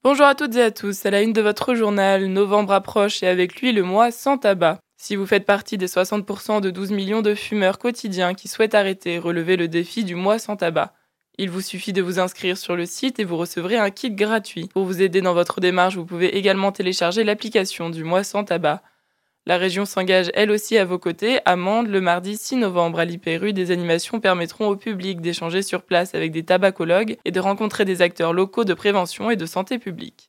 Bonjour à toutes et à tous, à la une de votre journal, novembre approche et avec lui le mois sans tabac. Si vous faites partie des 60% de 12 millions de fumeurs quotidiens qui souhaitent arrêter, relevez le défi du mois sans tabac. Il vous suffit de vous inscrire sur le site et vous recevrez un kit gratuit. Pour vous aider dans votre démarche, vous pouvez également télécharger l'application du mois sans tabac. La région s'engage elle aussi à vos côtés. À Mende, le mardi 6 novembre à l'IPRU, des animations permettront au public d'échanger sur place avec des tabacologues et de rencontrer des acteurs locaux de prévention et de santé publique.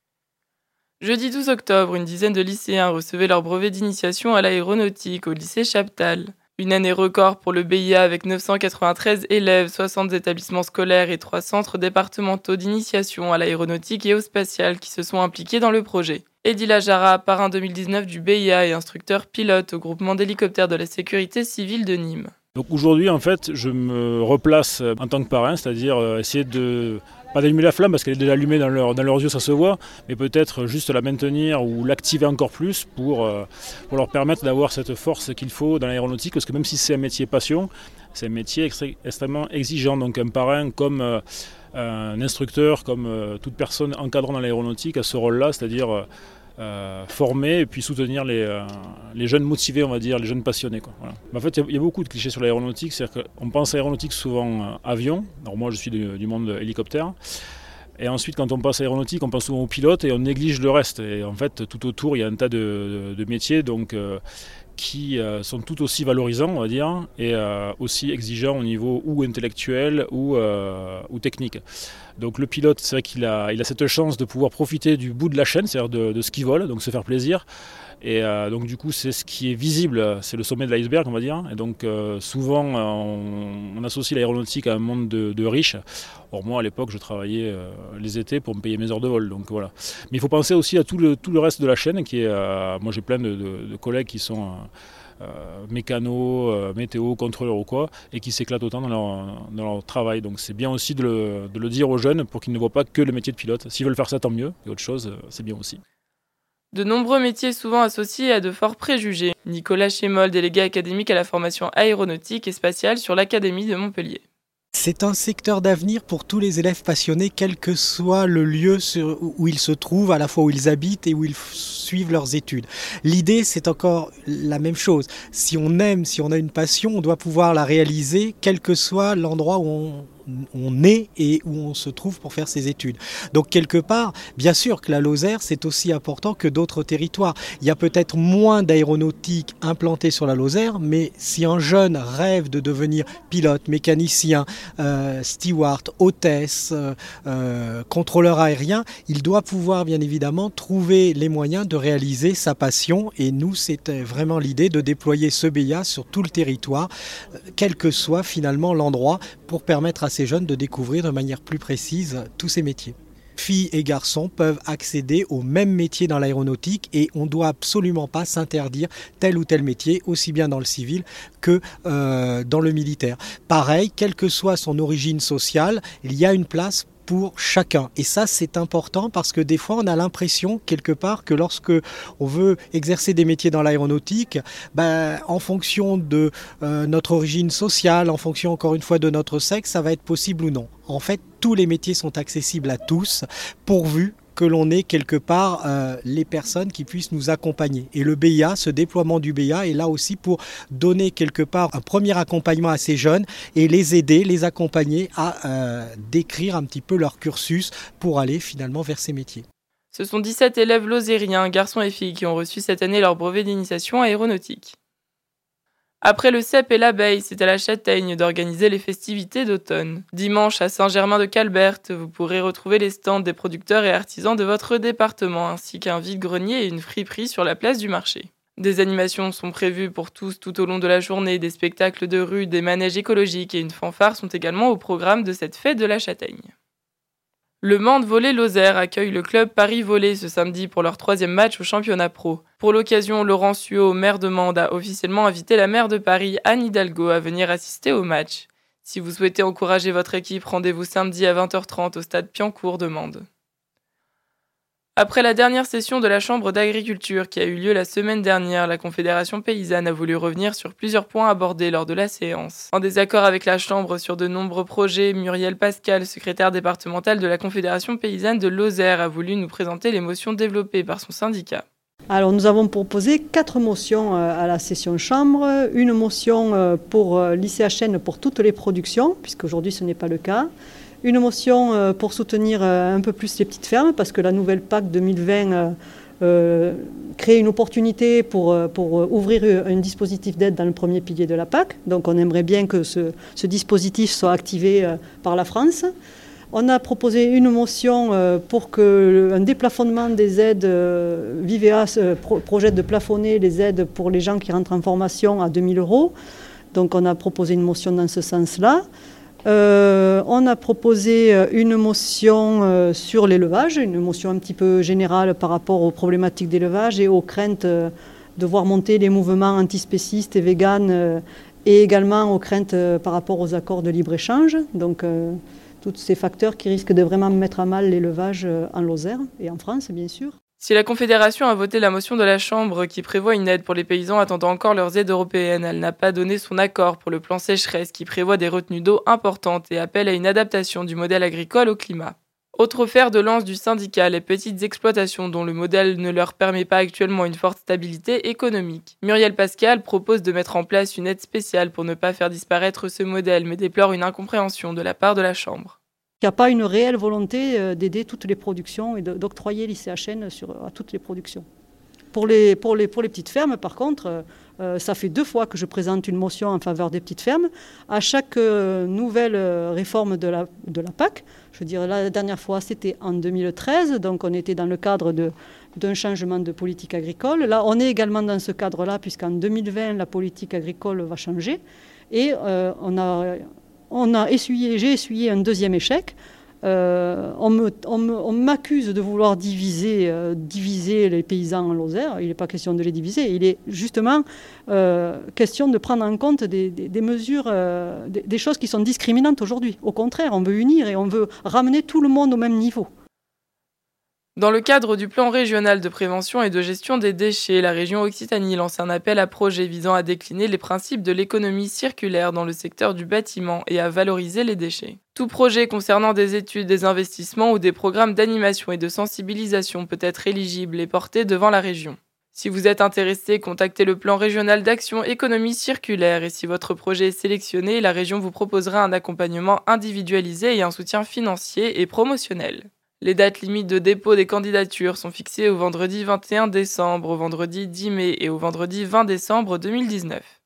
Jeudi 12 octobre, une dizaine de lycéens recevaient leur brevet d'initiation à l'aéronautique au lycée Chaptal. Une année record pour le BIA avec 993 élèves, 60 établissements scolaires et 3 centres départementaux d'initiation à l'aéronautique et au spatial qui se sont impliqués dans le projet. Eddy Lajara, parrain 2019 du BIA et instructeur pilote au groupement d'hélicoptères de la sécurité civile de Nîmes. Donc aujourd'hui, en fait, je me replace en tant que parrain, c'est-à-dire essayer de, pas d'allumer la flamme parce qu'elle est déjà allumée dans leurs yeux, ça se voit, mais peut-être juste la maintenir ou l'activer encore plus pour leur permettre d'avoir cette force qu'il faut dans l'aéronautique, parce que même si c'est un métier passion, c'est un métier extrêmement exigeant. Donc un parrain comme un instructeur, comme toute personne encadrant dans l'aéronautique a ce rôle-là, c'est-à-dire former et puis soutenir les jeunes motivés, on va dire, les jeunes passionnés, quoi. Voilà. Mais en fait, il y a beaucoup de clichés sur l'aéronautique, c'est-à-dire qu'on pense à l'aéronautique souvent avion. Alors moi, je suis du monde hélicoptère. Et ensuite, quand on passe à l'aéronautique, on pense souvent aux pilotes et on néglige le reste. Et en fait, tout autour, il y a un tas de métiers qui sont tout aussi valorisants, on va dire, et aussi exigeants au niveau ou intellectuel ou technique. Donc le pilote, c'est vrai qu'il a cette chance de pouvoir profiter du bout de la chaîne, c'est-à-dire de ce qui vole, donc se faire plaisir. Et donc du coup, c'est ce qui est visible, c'est le sommet de l'iceberg, on va dire. Et donc souvent, on associe l'aéronautique à un monde de riches. Or moi, à l'époque, je travaillais les étés pour me payer mes heures de vol. Donc voilà. Mais il faut penser aussi à tout le reste de la chaîne, qui est, moi j'ai plein de collègues qui sont mécanos, météo, contrôleurs ou quoi, et qui s'éclatent autant dans leur travail. Donc c'est bien aussi de le dire aux jeunes pour qu'ils ne voient pas que le métier de pilote. S'ils veulent faire ça, tant mieux. Et autre chose, c'est bien aussi. De nombreux métiers souvent associés à de forts préjugés. Nicolas Chémol, délégué académique à la formation aéronautique et spatiale sur l'Académie de Montpellier. C'est un secteur d'avenir pour tous les élèves passionnés, quel que soit le lieu où ils se trouvent, à la fois où ils habitent et où ils suivent leurs études. L'idée, c'est encore la même chose. Si on aime, si on a une passion, on doit pouvoir la réaliser, quel que soit l'endroit où on est et où on se trouve pour faire ses études. Donc quelque part, bien sûr que la Lozère, c'est aussi important que d'autres territoires. Il y a peut-être moins d'aéronautique implantée sur la Lozère, mais si un jeune rêve de devenir pilote, mécanicien, steward, hôtesse, contrôleur aérien, il doit pouvoir bien évidemment trouver les moyens de réaliser sa passion. Et nous, c'était vraiment l'idée de déployer ce BIA sur tout le territoire, quel que soit finalement l'endroit, pour permettre à ces jeunes de découvrir de manière plus précise tous ces métiers. Filles et garçons peuvent accéder au même métier dans l'aéronautique et on ne doit absolument pas s'interdire tel ou tel métier, aussi bien dans le civil que dans le militaire. Pareil, quelle que soit son origine sociale, il y a une place pour chacun. Et ça, c'est important parce que des fois, on a l'impression, quelque part, que lorsque on veut exercer des métiers dans l'aéronautique, en fonction de notre origine sociale, en fonction, encore une fois, de notre sexe, ça va être possible ou non. En fait, tous les métiers sont accessibles à tous, pourvu que l'on ait quelque part les personnes qui puissent nous accompagner. Et le BIA, ce déploiement du BIA est là aussi pour donner quelque part un premier accompagnement à ces jeunes et les aider, les accompagner à décrire un petit peu leur cursus pour aller finalement vers ces métiers. Ce sont 17 élèves lozériens, garçons et filles, qui ont reçu cette année leur brevet d'initiation aéronautique. Après le cep et l'abeille, c'est à la Châtaigne d'organiser les festivités d'automne. Dimanche à Saint-Germain-de-Calberte, vous pourrez retrouver les stands des producteurs et artisans de votre département, ainsi qu'un vide-grenier et une friperie sur la place du marché. Des animations sont prévues pour tous tout au long de la journée, des spectacles de rue, des manèges écologiques et une fanfare sont également au programme de cette fête de la Châtaigne. Le Mende Volley Lozère accueille le club Paris Volley ce samedi pour leur 3e match au championnat pro. Pour l'occasion, Laurent Suot, maire de Mende, a officiellement invité la maire de Paris, Anne Hidalgo, à venir assister au match. Si vous souhaitez encourager votre équipe, rendez-vous samedi à 20h30 au stade Piancourt de Mende. Après la dernière session de la Chambre d'agriculture qui a eu lieu la semaine dernière, la Confédération paysanne a voulu revenir sur plusieurs points abordés lors de la séance. En désaccord avec la Chambre sur de nombreux projets, Muriel Pascal, secrétaire départementale de la Confédération paysanne de Lozère, a voulu nous présenter les motions développées par son syndicat. Alors nous avons proposé 4 motions à la session Chambre, une motion pour l'ICHN pour toutes les productions, puisqu'aujourd'hui ce n'est pas le cas. Une motion pour soutenir un peu plus les petites fermes, parce que la nouvelle PAC 2020 crée une opportunité pour ouvrir un dispositif d'aide dans le premier pilier de la PAC. Donc on aimerait bien que ce dispositif soit activé par la France. On a proposé une motion pour qu'un déplafonnement des aides, Vivea projette de plafonner les aides pour les gens qui rentrent en formation à 2 000 €. Donc on a proposé une motion dans ce sens-là. On a proposé une motion sur l'élevage, une motion un petit peu générale par rapport aux problématiques d'élevage et aux craintes de voir monter les mouvements antispécistes et véganes et également aux craintes par rapport aux accords de libre-échange. Donc tous ces facteurs qui risquent de vraiment mettre à mal l'élevage en Lozère et en France, bien sûr. Si la Confédération a voté la motion de la Chambre qui prévoit une aide pour les paysans attendant encore leurs aides européennes, elle n'a pas donné son accord pour le plan sécheresse qui prévoit des retenues d'eau importantes et appelle à une adaptation du modèle agricole au climat. Autre fer de lance du syndicat, les petites exploitations dont le modèle ne leur permet pas actuellement une forte stabilité économique. Muriel Pascal propose de mettre en place une aide spéciale pour ne pas faire disparaître ce modèle, mais déplore une incompréhension de la part de la Chambre. Il n'y a pas une réelle volonté d'aider toutes les productions et d'octroyer l'ICHN à toutes les productions. Pour les petites fermes, par contre, ça fait 2 fois que je présente une motion en faveur des petites fermes. À chaque nouvelle réforme de la PAC, je veux dire, la dernière fois c'était en 2013, donc on était dans le cadre d'un changement de politique agricole. Là, on est également dans ce cadre-là, puisqu'en 2020, la politique agricole va changer. Et j'ai essuyé un deuxième échec. On m'accuse de vouloir diviser les paysans en Lozère. Il n'est pas question de les diviser. Il est justement question de prendre en compte des mesures, des choses qui sont discriminantes aujourd'hui. Au contraire, on veut unir et on veut ramener tout le monde au même niveau. Dans le cadre du plan régional de prévention et de gestion des déchets, la région Occitanie lance un appel à projets visant à décliner les principes de l'économie circulaire dans le secteur du bâtiment et à valoriser les déchets. Tout projet concernant des études, des investissements ou des programmes d'animation et de sensibilisation peut être éligible et porté devant la région. Si vous êtes intéressé, contactez le plan régional d'action économie circulaire et si votre projet est sélectionné, la région vous proposera un accompagnement individualisé et un soutien financier et promotionnel. Les dates limites de dépôt des candidatures sont fixées au vendredi 21 décembre, au vendredi 10 mai et au vendredi 20 décembre 2019.